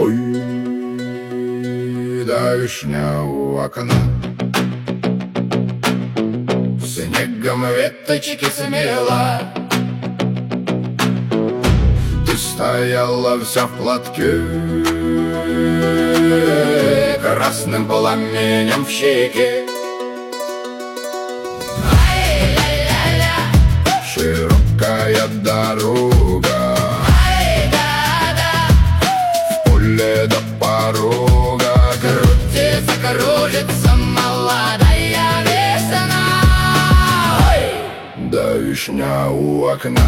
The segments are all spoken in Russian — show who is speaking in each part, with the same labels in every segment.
Speaker 1: Ой, да вишня у окна, снегом веточки смела. Ты стояла вся в платке, красным пламенем в щеке. Широкая дорога, в поле до порога.
Speaker 2: Крутится, кружится молодая весна.
Speaker 1: Да вишня у окна,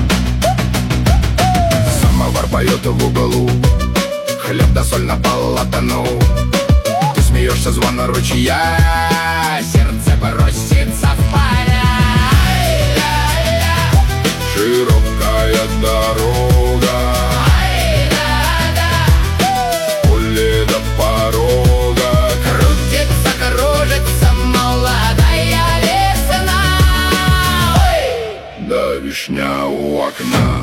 Speaker 1: самовар поет в углу, хлеб да соль на полотну. Ты смеешься, звон ручья, сердце бросится в поля. Широкая дорога, в поле до порога.
Speaker 2: Крутится, кружится молодая весна.
Speaker 1: Да вишня у окна.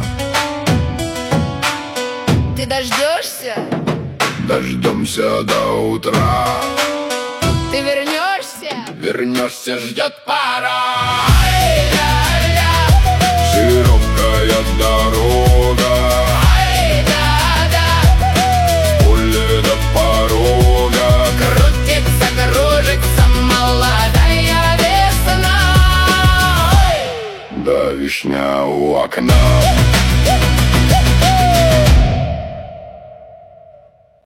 Speaker 2: Ты дождешься?
Speaker 1: Дождемся до утра.
Speaker 2: Ты вернешься?
Speaker 1: Вернешься, ждет пора. Широкая дорога, в поле до порога.
Speaker 2: Крутится, кружится молодая весна.
Speaker 1: Да вишня у окна.